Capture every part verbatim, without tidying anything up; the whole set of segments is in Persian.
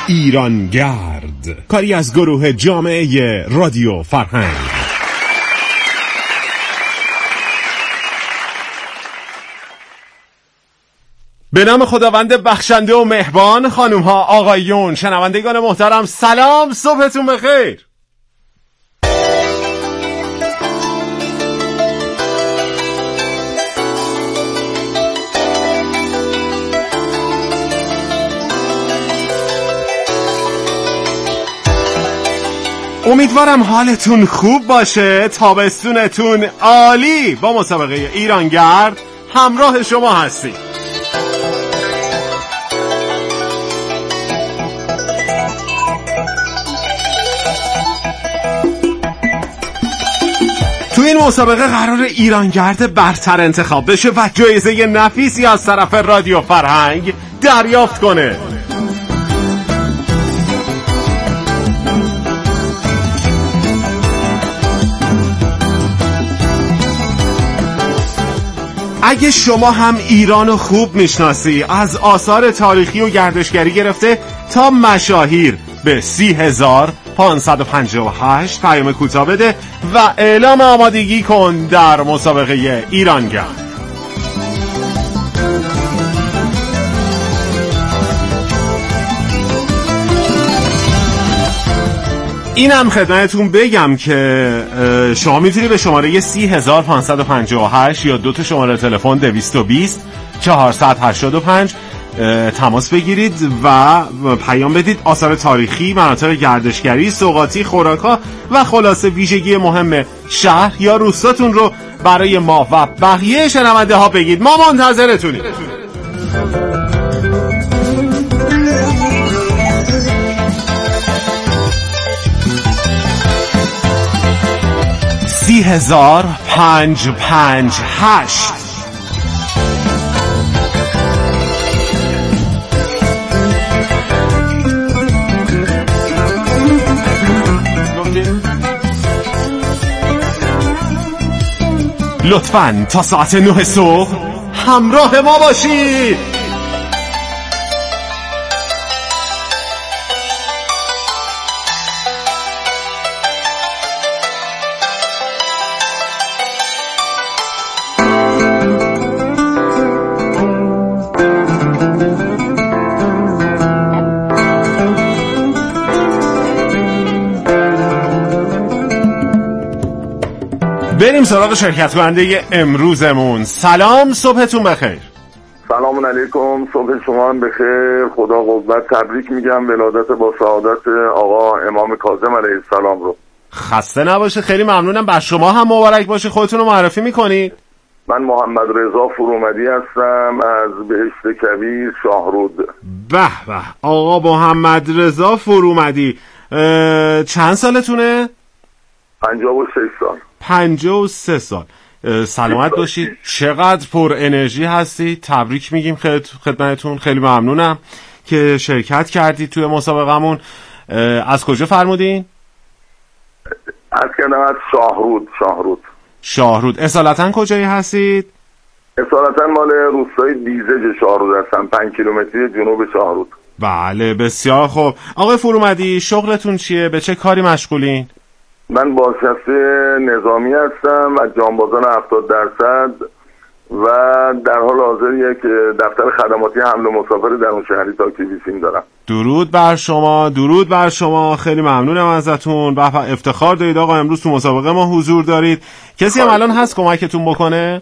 ایرانگرد، کاری از گروه جامعه رادیو فرهنگ. به نام خداوند بخشنده و مهربان. خانوم ها، آقایون، شنوندگان محترم، سلام، صبحتون بخیر. امیدوارم حالتون خوب باشه، تابستونتون عالی. با مسابقه ایرانگرد همراه شما هستیم. تو این مسابقه قرار ایرانگرد برتر انتخاب بشه و جایزه نفیسی از طرف رادیو فرهنگ دریافت کنه. اگه شما هم ایرانو خوب میشناسی، از آثار تاریخی و گردشگری گرفته تا مشاهیر، به سی هزار پانصد و پنجاه و هشت پیام کوتاه بده و اعلام آمادگی کن در مسابقه ایرانگرد. اینم خدمتتون بگم که شما میتونی به شماره سی هزار پانصد و پنجاه و هشت یا دو تا شماره تلفن دویست و بیست چهارصد و هشتاد و پنج تماس بگیرید و پیام بدید آثار تاریخی، مناطق گردشگری، سوغاتی، خوراک‌ها و خلاصه ویژگی مهم شهر یا روستاتون رو برای ما و بقیه شنونده ها بگید. ما منتظرتونیم. سی هزار پنج پنج هشت. لطفاً تا ساعت نه صبح همراه ما باشید. بریم سراغ شرکت کننده امروزمون. سلام، صبحتون بخیر. سلام علیکم، صبح شما هم بخیر. خدا قوت. تبریک میگم ولادت با سعادت آقا امام کاظم علیه السلام رو. خسته نباشه. خیلی ممنونم. بر شما هم مبارک باشه. خودتون رو معرفی میکنید؟ من محمد رضا فرومدی هستم از بهشت کویر شاهرود. به به، آقا محمد رضا فرومدی، چند سالتونه؟ پنجاه و شش سال. پنجاه و سه سال. سلامت باشید. چقدر پر انرژی هستی. تبریک میگیم خدمتتون. خیلی ممنونم که شرکت کردید توی مسابقمون. از کجا فرمودین؟ از کردم از شاهرود. شاهرود شاهرود. اصالتا کجایی هستید؟ اصالتا مال روستای بیزج شاهرود هستم، پنج کیلومتری جنوب شاهرود. بله، بسیار خوب. آقای فرومدی، شغلتون چیه؟ به چه کاری مشغولین؟ من بازنشسته نظامی هستم از جانبازان هفتاد درصد و در حال حاضر یک دفتر خدماتی حمل و مسافر درون شهری تاکسی‌بیسیم دارم. درود بر شما، درود بر شما. خیلی ممنونم ازتون. به افتخار دارید آقا، امروز تو مسابقه ما حضور دارید. کسی هم الان هست کمکتون بکنه؟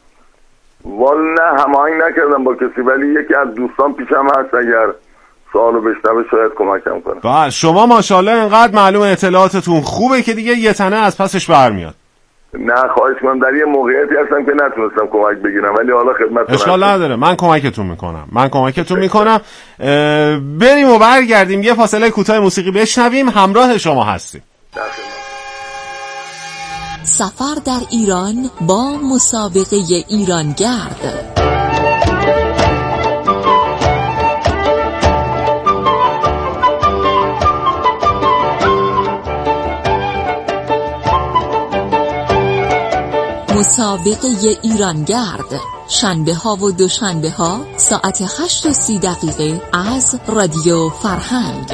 والا هماهنگ نکردم با کسی، ولی یکی از دوستان پیشم هست، اگر سوالو بشنوه شاید کمکم کنه. بله، شما ماشاءالله انقدر معلوم اطلاعاتتون خوبه که دیگه یه تنه از پسش برمیاد. نه خواهش کنم، در یه موقعیتی هستم که نتونستم کمک بگیرم، ولی حالا خدمتتون. اشکال نداره، من کمکتون میکنم. من کمکتون میکنم. بریم و برگردیم، یه فاصله کوتاه موسیقی بشنویم. همراه شما هستیم. سفر در ایران با مسابقه ایرانگرد. مسابقه ایرانگرد، شنبه ها و دوشنبه ها ساعت هشت و سی دقیقه از رادیو فرهنگ.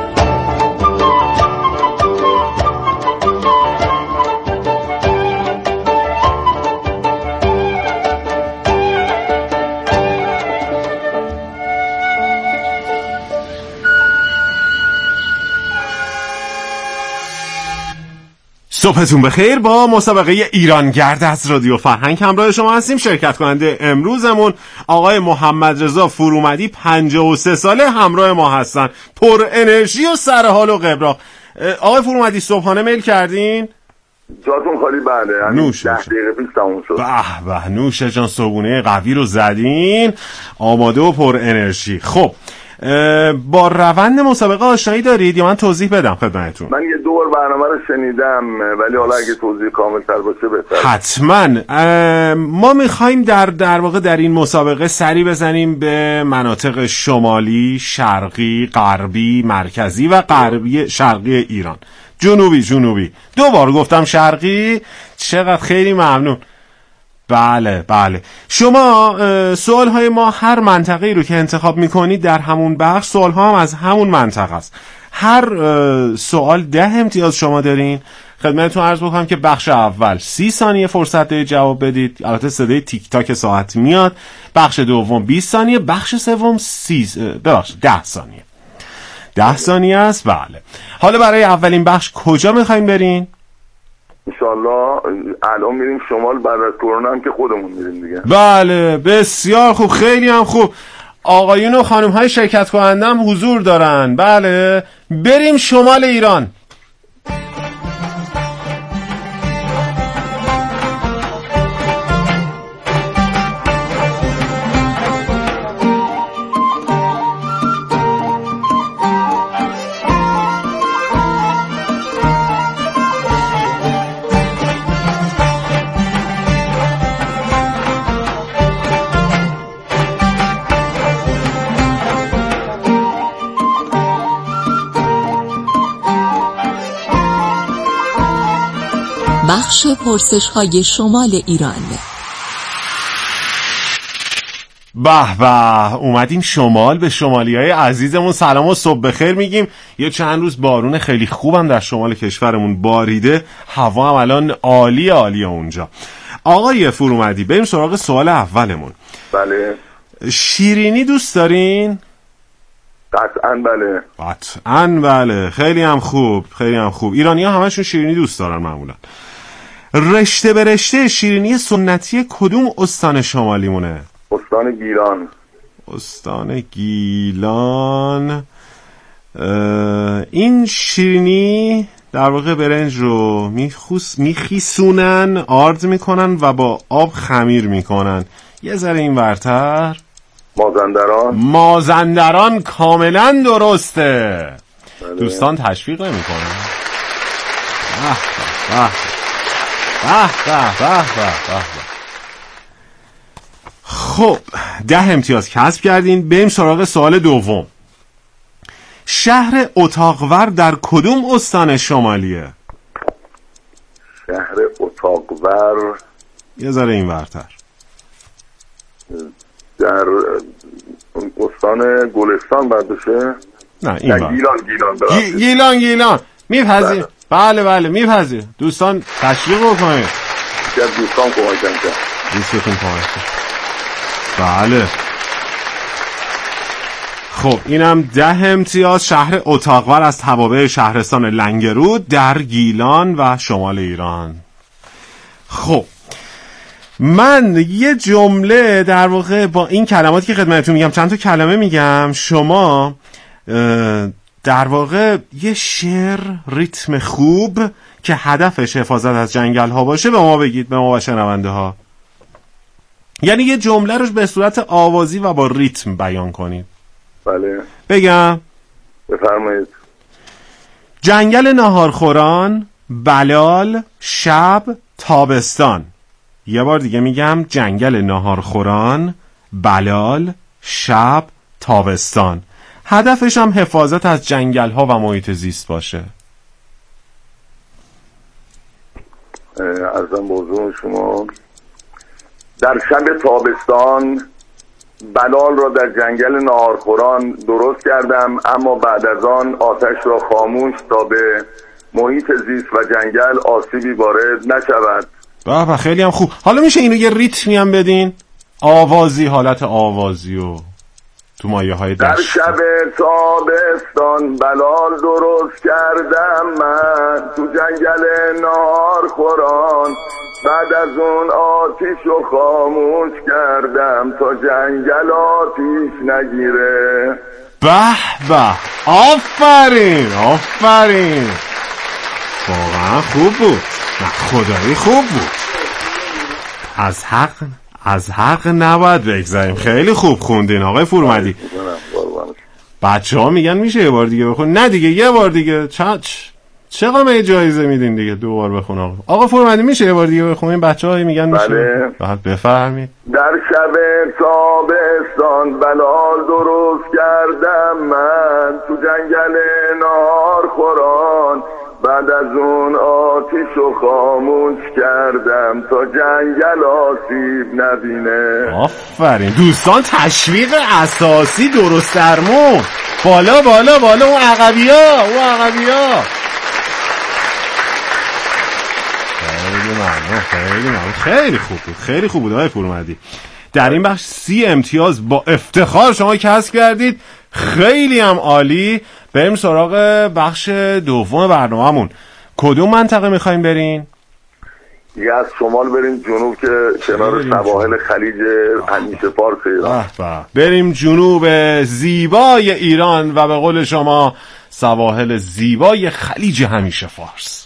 صبحتون بخیر. با مسابقه ایرانگرد از رادیو فرهنگ همراه شما هستیم. شرکت کننده امروزمون آقای محمد رضا فرومدی، پنجاه و سه ساله، همراه ما هستن، پر انرژی و سر حال و قبراق. آقای فرومدی صبحانه میل کردین؟ جاتون خالی. بله، نوش ده دقیقه پیش تموم شد. به به، نوش جان، صبحونه قوی رو زدین، آماده و پر انرژی. خب با روند مسابقه آشنایی دارید یا من توضیح بدم خدمتتون؟ من یه دور برنامه رو شنیدم، ولی حالا اگه توضیح کامل تر باشه بهتره. حتما. ما میخوایم در در واقع در این مسابقه سری بزنیم به مناطق شمالی، شرقی، غربی، مرکزی و غربی شرقی ایران. جنوبی جنوبی دو بار گفتم شرقی، چقدر خیلی ممنون. بله بله. شما سوال های ما هر منطقه‌ای رو که انتخاب میکنید در همون بخش، سوال ها هم از همون منطقه است. هر سوال ده امتیاز شما دارین. خدمتتون عرض بکنم که بخش اول سی ثانیه فرصت دارید جواب بدید، البته صدای تیک تاک ساعت میاد. بخش دوم بیست ثانیه، بخش سوم سی ببخشید ده ثانیه. ده ثانیه است. بله. حالا برای اولین بخش کجا میخواین برین؟ انشالله الان میریم شمال، بعد از کرونا هم که خودمون میریم دیگه. بله بسیار خوب، خیلی هم خوب. آقایون و خانم های شرکت کننده هم حضور دارن. بله بریم شمال ایران. بخش پرسش های شمال ایران. به به، اومدیم شمال. به شمالی های عزیزمون سلام و صبح بخیر میگیم. یه چند روز بارون خیلی خوبم در شمال کشورمون باریده، هوا هم الان عالی عالی اونجا. آقای فرومدی بریم سراغ سوال اولمون. بله. شیرینی دوست دارین؟ قطعاً بله. قطعاً بله. خیلی هم خوب، خیلی هم خوب. ایرانی ها همشون شیرینی دوست دارن معمولا. رشته به رشته شیرینی سنتی کدوم استان شمالی مونه؟ استان گیلان. استان گیلان. این شیرینی در واقع برنج رو میخوس میخیسونن، آرد میکنن و با آب خمیر میکنن. یه ذره این ورتر. مازندران. مازندران کاملا درسته. بله. دوستان تشویق نمیکنن. به به به به به به. خب ده امتیاز کسب کردین. بریم سراغ سوال دوم. شهر اتاقور در کدوم استان شمالیه؟ شهر اتاقور یه ذره این ورتر. در استان گلستان باید بشه. نه این ور. گیلان گیلان گی... گیلان گیلان میپذیر. بله بله میپذیر. دوستان تشویق بکنید. که دوستان کمکم کرد. دوستتون کمک کرد. بله. خب اینم ده امتیاز. شهر اتاقور از توابع شهرستان لنگرود در گیلان و شمال ایران. خب من یه جمله در واقع با این کلماتی که خدمتتون میگم، چند تا کلمه میگم، شما در واقع یه شعر ریتم خوب که هدفش حفاظت از جنگل ها باشه به ما بگید، به ما و شنونده ها. یعنی یه جمله رو به صورت آوازی و با ریتم بیان کنید. بله بگم. بفرمایید. جنگل ناهارخوران، بلال، شب، تابستان. یه بار دیگه میگم. جنگل ناهارخوران، بلال، شب، تابستان. هدفش هم حفاظت از جنگل ها و محیط زیست باشه. عرضم به حضور شما. در شب تابستان بلال را در جنگل ناهارخوران درست کردم، اما بعد از آن آتش را خاموش تا به محیط زیست و جنگل آسیبی وارد نشود. بابا خیلی هم خوب. حالا میشه اینو یه ریتمی هم بدین؟ آوازی، حالت آوازی و تو مایه های دشت. در شب تابستان بلال درست کردم من تو جنگل ناهارخوران، بعد از اون آتیش رو خاموش کردم تا جنگل آتیش نگیره. به به، آفرین آفرین، واقعا خوب بود، نه خدایی خوب بود. از حق از حق نباید بگذاریم. خیلی خوب خوندین آقای فرومدی. بچه ها میگن میشه یه بار دیگه بخون. نه دیگه یه بار دیگه. چچ چقدر می جایزه میدین دیگه دو بار بخون آقا. آقا فرومدی میشه یه بار دیگه بخونین؟ بچه ها میگن میشه. بله. بعد بفرمید. در شب تابستان بلال درست کردم من تو جنگل ناهارخوران، بعد از اون آتیش رو خاموش کردم تا جنگل آسیب نبینه. آفرین دوستان، تشویق اساسی درست درمون. بالا بالا بالا، اون عقبیا اون عقبیا. خیلی ممنون خیلی ممنون، خیلی خوب بود خیلی خوب بود آقای فرومدی. در این بخش سی امتیاز با افتخار شما کسب کردید. خیلی هم عالی. بریم سراغ بخش دوم برنامه‌مون. کدوم منطقه میخوایم برین؟ یه از شمال بریم جنوب که کنار سواحل خلیج همیشه فارس ایران. بریم جنوب زیبای ایران و به قول شما سواحل زیبای خلیج همیشه فارس.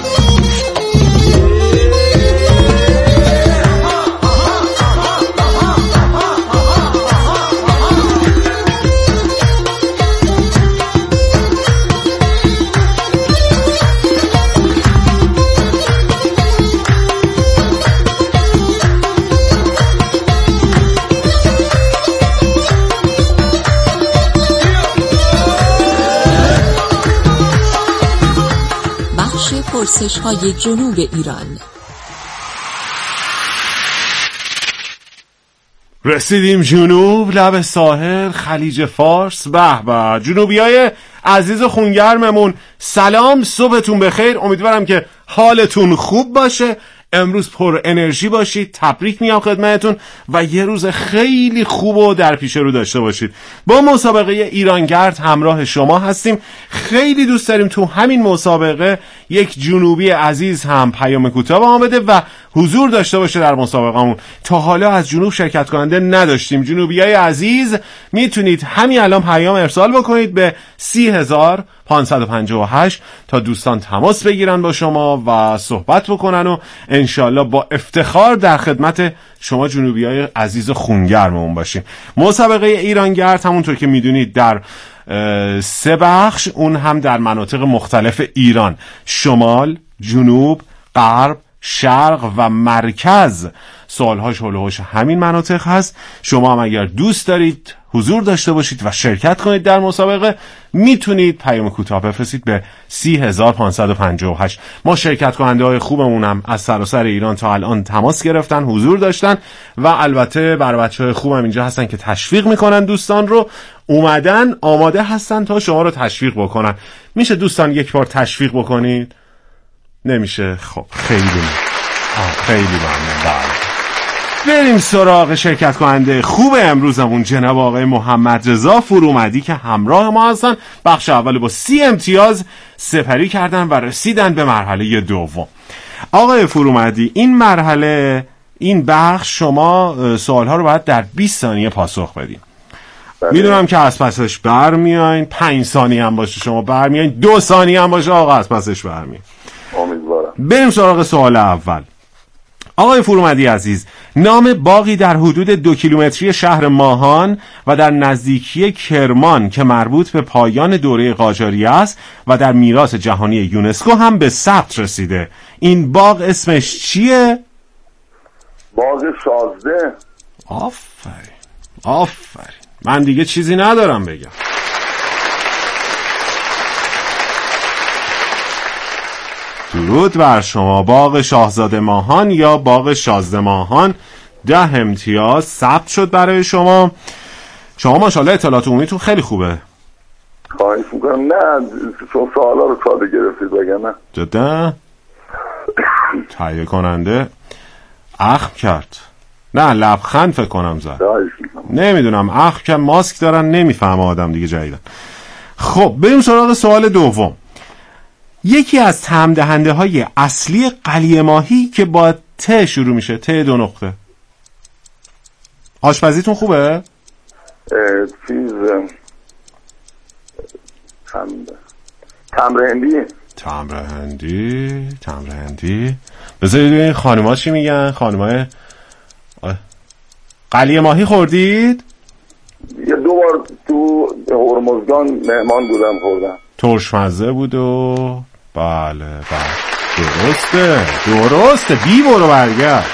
پرسش های جنوب ایران. رسیدیم جنوب، لب ساحل خلیج فارس. به به جنوبی های عزیز و خونگرممون، سلام، صبحتون بخیر. امیدوارم که حالتون خوب باشه، امروز پر انرژی باشید. تبریک میگم خدمتتون و یه روز خیلی خوب و در پیش رو داشته باشید. با مسابقه ایرانگرد همراه شما هستیم. خیلی دوست داریم تو همین مسابقه یک جنوبی عزیز هم پیام کوتاه به ما بده و حضور داشته باشه در مسابقهمون. تا حالا از جنوب شرکت کننده نداشتیم. جنوبیای عزیز میتونید همین الان پیام ارسال بکنید به سی هزار پانصد و پنجاه و هشت تا دوستان تماس بگیرن با شما و صحبت بکنن و انشالله با افتخار در خدمت شما جنوبیای عزیز و خونگرممون باشیم. مسابقه ایرانگرد همونطور که میدونید در سه بخش، اون هم در مناطق مختلف ایران، شمال، جنوب، غرب، شرق و مرکز، سوالهاش هلوهاش همین مناطق هست. شما هم اگر دوست دارید حضور داشته باشید و شرکت کنید در مسابقه، میتونید پیام کوتاه بفرستید به سی هزار پانصد و پنجاه و هشت. ما شرکت کننده های خوبمون هم از سراسر ایران تا الان تماس گرفتن، حضور داشتن و البته بر بچه های خوبم اینجا هستن که تشویق میکنن دوستان رو، اومدن آماده هستن تا شما رو تشویق بکنن. میشه دوستان یک بار تشویق بکنید؟ نمیشه؟ خب خیلی آه خیلی ممنون. بریم سراغ شرکت کننده خوب امروزمون، جناب آقای محمد رضا فرومدی که همراه ما هستن. بخش اول با سی امتیاز سپری کردن و رسیدن به مرحله دوم. آقای فرومدی، این مرحله، این بخش، شما سوالها رو باید در بیست ثانیه پاسخ بدین. میدونم که از پسش برمیاین، پنج ثانیه هم باشه شما برمیاین، دو ثانیه هم باشه آقا از پسش برمیاین. امیدوارم. بریم سراغ سوال اول. آقای فرومدی عزیز، نام باغی در حدود دو کیلومتری شهر ماهان و در نزدیکی کرمان که مربوط به پایان دوره قاجاریه است و در میراث جهانی یونسکو هم به ثبت رسیده، این باغ اسمش چیه؟ باغ شازده. آفرین آفرین، من دیگه چیزی ندارم بگم. درود بر شما. باغ شاهزاده ماهان یا باغ شازده ماهان ده امتیاز ثبت شد برای شما. شما ماشاءالله اطلاعات عمومیتون خیلی خوبه. خواهش میکنم. نه چون سوالا رو ساده گرفتید وگرنه جدا تهیه کننده اخم کرد. نه لبخند فکر کنم زد. نمیدونم اخم که ماسک دارن نمیفهمه آدم دیگه جدیدن. خب بریم سراغ سوال دوم. یکی از طعم دهنده های اصلی قلیه ماهی که با ت شروع میشه، ت دو نقطه. آشپزیتون خوبه؟ چیز تمر هندی. تمر هندی تمر هندی بذارید ببینید خانم‌ها چی میگن. خانم‌های قلیه ماهی خوردید؟ یه دو بار تو هرمزگان مهمان بودم خوردم. ترش مزه بود و بله بله درسته درسته بی برو برگرد.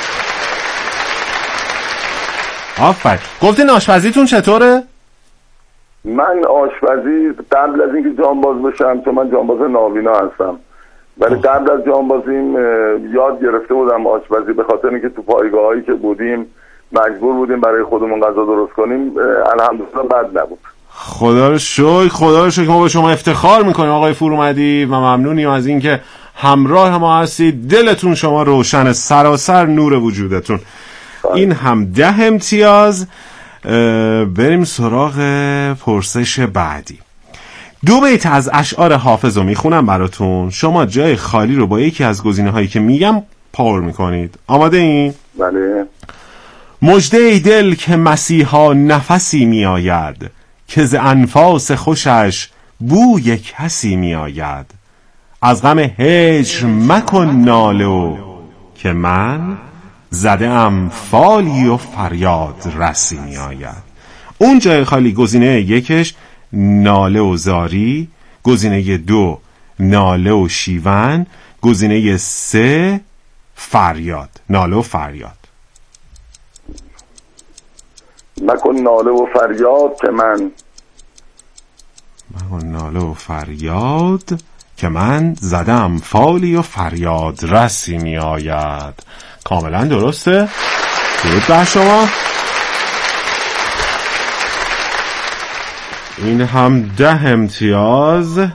آفرین. گفتین آشپزیتون چطوره؟ من آشپزی قبل از اینکه جانباز بشم، چون من جانباز ناوینا هستم، ولی قبل از جانبازیم یاد گرفته بودم آشپزی، به خاطر اینکه تو پایگاهایی که بودیم مجبور بودیم برای خودمون غذا درست کنیم. الحمدلله بد نبود. خدا رو شکر خدا رو شکر. ما به شما افتخار میکنیم آقای فرومدی و ممنونیم از اینکه همراه ما هستید. دلتون شما روشن، سراسر نور وجودتون. این هم ده امتیاز. بریم سراغ پرسش بعدی. دو بیت از اشعار حافظ رو میخونم براتون. شما جای خالی رو با یکی از گزینه هایی که میگم پر میکنید. آماده این؟ بله. مژده ای دل که مسیحا نفسی میآید، که ز انفاس خوشش بوی کسی میآید. از غم هجر مکن ناله و که من زده ام فالی و فریاد رسی میآید. اون جای خالی گزینه یکش ناله و زاری، گزینه دو ناله و شیون، گزینه سه فریاد. ناله و فریاد. مکن ناله و فریاد که من مکن ناله و فریاد که من زدم فالی و فریاد رسی می آید. کاملا درسته. درود بر شما. این هم ده امتیاز. ده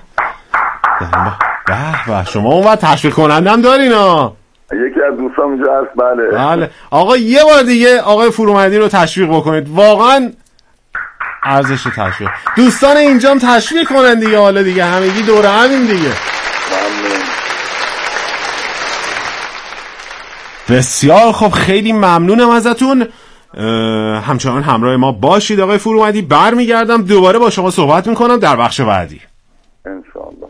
به شما اون وقت تشویق کنندم دارین ها. یکی از دوستان اینجا هست. بله بله آقا یه بار دیگه آقای فرومدی رو تشویق بکنید. واقعا ارزش تشویق. دوستان اینجام تشویق کنن دیگه. حالا دیگه همگی دوره همین دیگه. بسیار خب خیلی ممنونم ازتون. همچنان همراه ما باشید آقای فرومدی. برمیگردم دوباره با شما صحبت میکنم در بخش بعدی انشاءالله.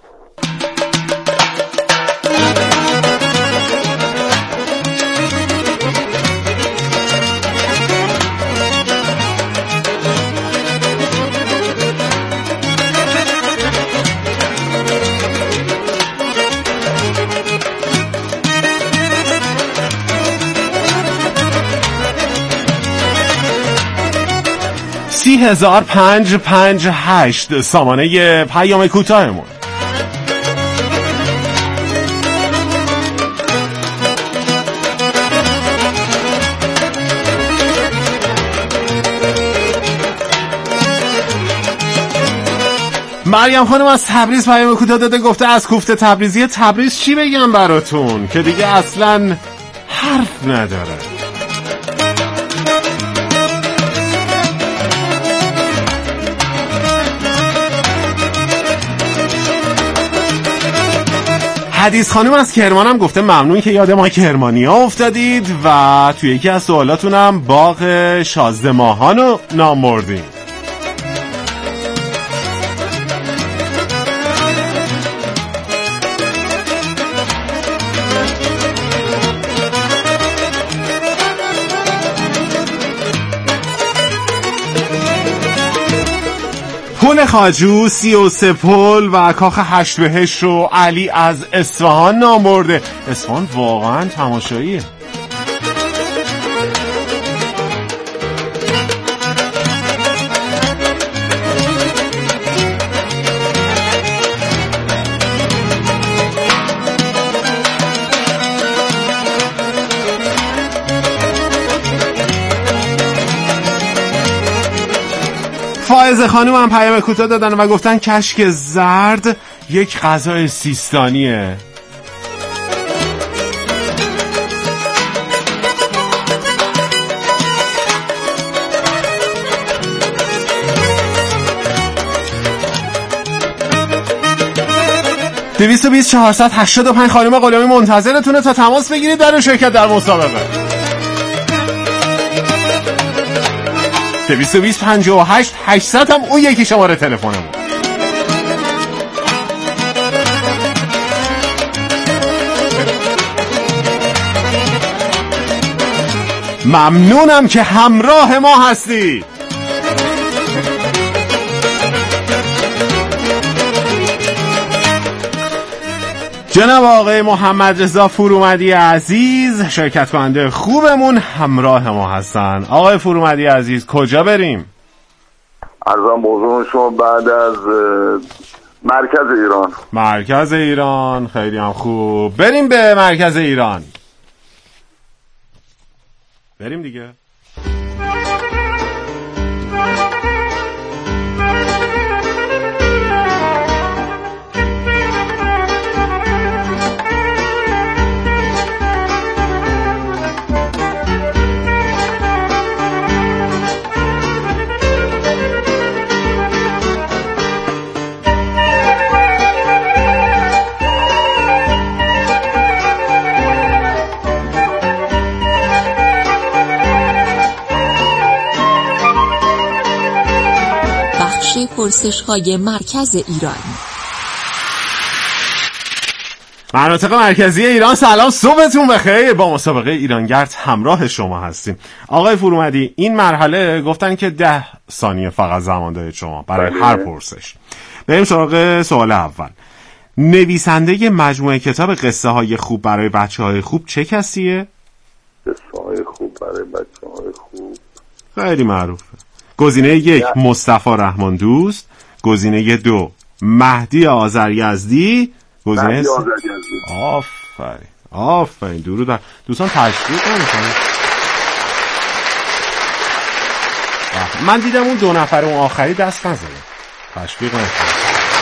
سی هزار پنج پنج هشت سامانه پیام کوتاهمون. مریم خانم از تبریز پیام کوتاه داده، گفته از کوفته تبریزی تبریز چی بگم براتون که دیگه اصلا حرف نداره. حدیث خانم از کرمانم گفته ممنون که یاد ما کرمانی ها افتادید و توی یکی از سوالاتونم باغ شازده ماهان رو نام بردیم. پل خاجو سی و سه پل و کاخ هشت بهشت رو علی از اصفهان نام برده. اصفهان واقعا تماشاییه. فائزه خانوم هم پیام کوتاه دادن و گفتن کشک زرد یک غذای سیستانیه. دویست و بیست چهارصد هشتاد و پنج خانم غلامی منتظرتونه تا تماس بگیرید در شرکت در مسابقه. دویست و بیست پنجاه و هشت هشتصد هم اون یکی شماره تلفنمون. ممنونم که همراه ما هستی. جناب آقای محمد رضا فرومدی عزیز شرکت کننده خوبمون همراه ما هستن. آقای فرومدی عزیز کجا بریم؟ عرضم بزرگ شما بعد از مرکز ایران. مرکز ایران خیلی هم خوب. بریم به مرکز ایران. بریم دیگه. پرسش های مرکز ایران. مناطق مرکزی ایران سلام، صبحتون بخیر. با مسابقه ایرانگرد همراه شما هستیم. آقای فرومدی این مرحله گفتن که ده ثانیه فقط زمان دارید شما برای بله. هر پرسش. بریم سراغ سوال اول. نویسنده مجموعه کتاب قصه های خوب برای بچه های خوب چه کسیه؟ قصه های خوب برای بچه های خوب خیلی معروفه. گزینه یک مصطفی رحمان دوست، گزینه دو مهدی آذریزدی، گزینه سه آفرین آفرین درود بر دوستان تشویق نمی‌کنید. من دیدم اون دو نفر اون آخری دست نزدن، تشویق نکنید.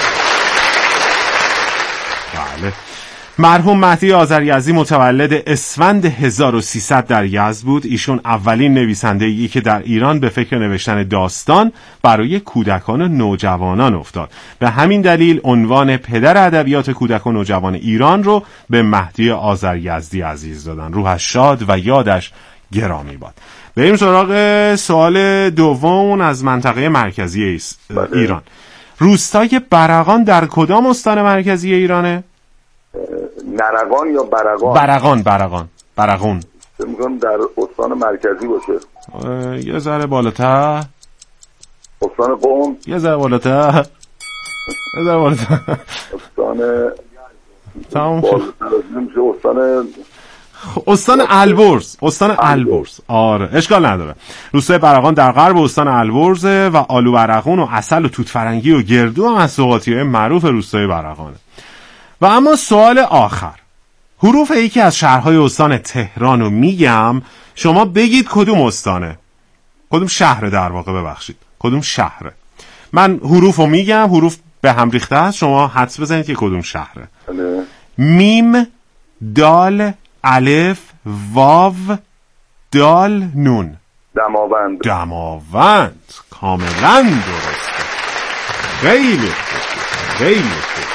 بله مرحوم مهدی آذریزدی متولد اسفند هزار و سیصد در یزد بود. ایشون اولین نویسنده‌ای که در ایران به فکر نوشتن داستان برای کودکان و نوجوانان افتاد. به همین دلیل عنوان پدر ادبیات کودک و نوجوان ایران رو به مهدی آذریزدی عزیز دادن. روحش شاد و یادش گرامی باد. بریم سراغ سوال دوم از منطقه مرکزی ایران. روستای برقان در کدام استان مرکزی ایرانه؟ نرقان یا برقان؟ برقان برقان برقون فکر می‌کنم در استان مرکزی باشه. یه ذره بالاتر. استان قم. یه ذره بالاتر. یه ذره بالاتر. استان تمام نمیشه. استان استان البرز. استان البرز. آره اشکال نداره. روستای برقان در غرب استان البرز و آلو برقون و عسل و توت فرنگی و گردو هم از سوغاتی‌های معروف روستای برقانه. و اما سوال آخر، حروف یکی از شهرهای استان تهران رو میگم، شما بگید کدوم استانه، کدوم شهره در واقع، ببخشید کدوم شهره. من حروف رو میگم، حروف به هم ریخته هست، شما حدس بزنید که کدوم شهره. بله. میم، دال، الف، واو، دال، نون. دماوند. دماوند کاملا درسته. خیلی خیلی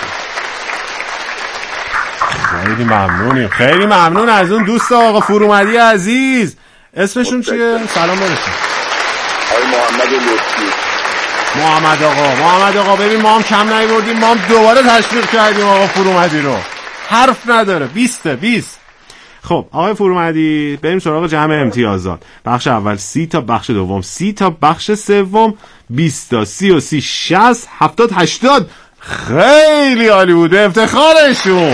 خیلی ممنونیم. خیلی ممنون از اون دوست آقا فرومدی عزیز. اسمشون چیه؟ سلام برسون. آقای محمد لطفی. محمد آقا محمد آقا ببین ما هم کم نیوردیم، ما هم دوباره تشویق کردیم آقا فرومدی رو. حرف نداره. بیسته بیست. خب آقای فرومدی بریم سراغ جمع امتیازات. بخش اول سی تا، بخش دوم سی تا، بخش سوم بیست تا، سی و سی، شصت، هفتاد، هشتاد. خیلی عالی بوده، افتخارشون.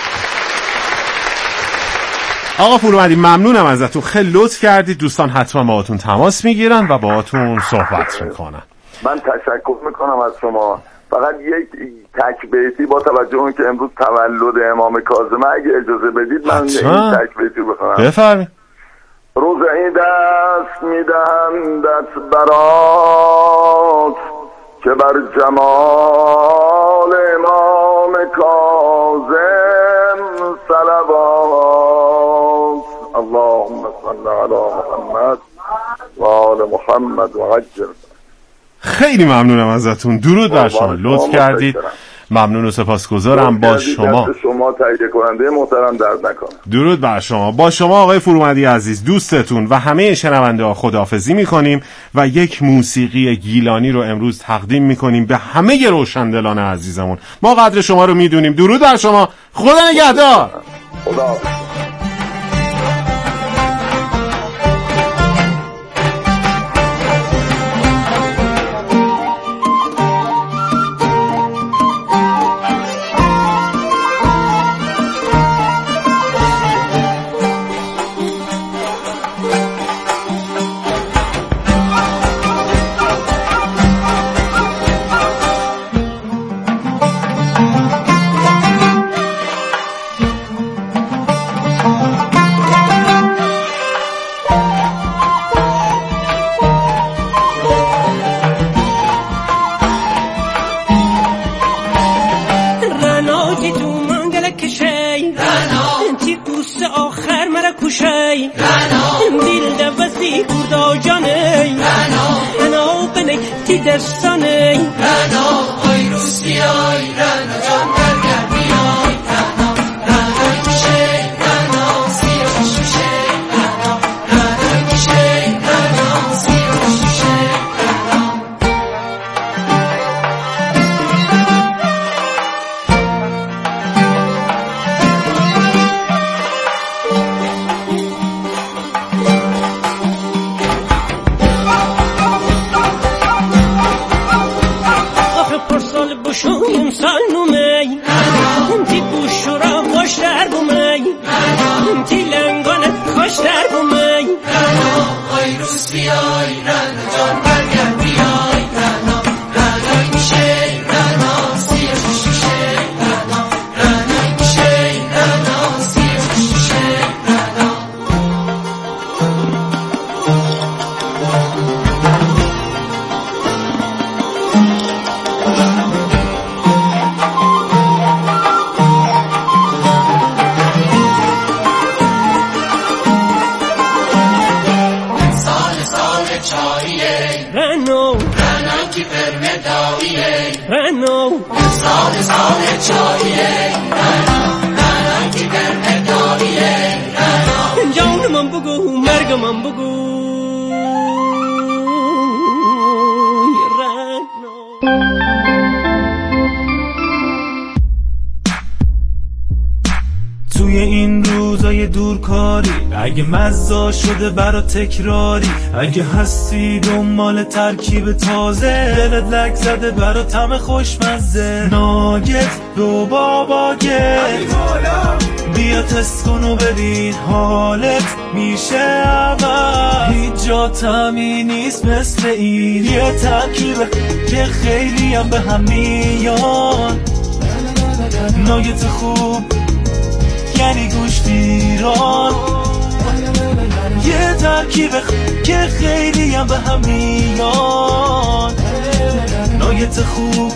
آقا فرومدی ممنونم ازتون، خیلی لطف کردید. دوستان حتما باهاتون تماس میگیرن و باهاتون صحبت میکنن. من تشکر میکنم از شما. فقط یک تک بیتی با توجه اون که امروز تولد امام کاظمه اگه اجازه بدید من این تک بیتی بخونم. بفرمایید. روز عید است میدهندت برات که بر جمال امام کاظم صلوات. اللهم صل علی محمد و آل محمد و عجل. خیلی ممنونم ازتون. درود بر شما. لطف کردید. ممنون و سپاسگزارم. با شما شما تهیه کننده محترم درد نکنه. درود بر شما. با شما آقای فرومندی عزیز، دوستتون و همه شنونده ها خداحافظی میکنیم و یک موسیقی گیلانی رو امروز تقدیم میکنیم به همه روشندلان عزیزمون. ما قدر شما رو میدونیم. درود بر شما. خدا نگهدار. خدا. توی این روزای دورکاری اگه مزه شده برا تکراری، اگه هستی دنبال ترکیب تازه، دلت لک زده برا طعم خوشمزه، ناگت رو باباگت بیا تست کن و ببین حالت میشه اول. هیچ جا طعمی نیست مثل این، یه ترکیبه که خیلی هم به هم میان. ناگت خوب یعنی گوشت ایران، یه ترکیب که خیلی هم به هم میان. ناگت خوب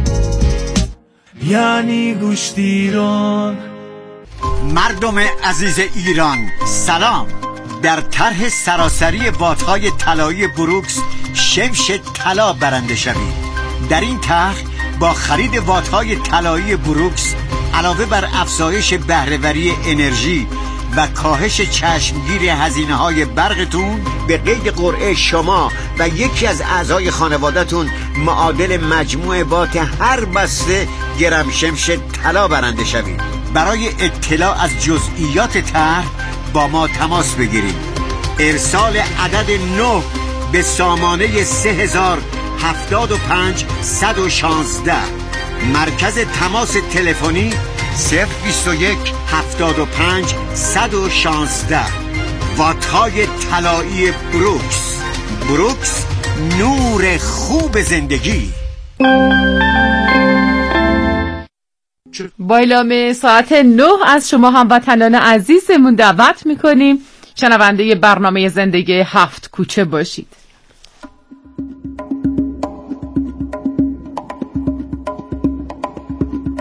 یعنی گوشت ایران. مردم عزیز ایران سلام. در طرح سراسری واتهای طلایی بروکس شمش طلا برنده شوید. در این طرح با خرید واتهای طلایی بروکس علاوه بر افزایش بهره‌وری انرژی و کاهش چشمگیر هزینه‌های برقتون، به قید قرعه شما و یکی از اعضای خانواده‌تون معادل مجموع وات هر بسته گرم شمش طلا برنده شوید. برای اطلاع از جزئیات طرح با ما تماس بگیرید. ارسال عدد نه به سامانه سه هزار هفتاد و پنج صد و شانزده. مرکز تماس تلفنی صفر بیست و یک هفتاد و پنج صد و شانزده. واتهای طلایی بروکس. بروکس، نور خوب زندگی. با اعلام ساعت نه از شما هموطنان عزیزمون دعوت میکنیم شنونده برنامه زندگی هفت کوچه باشید.